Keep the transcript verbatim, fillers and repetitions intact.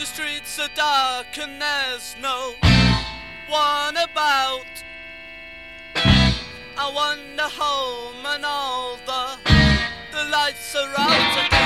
streets are dark and there's no one about. I wander home and all the, the lights are out.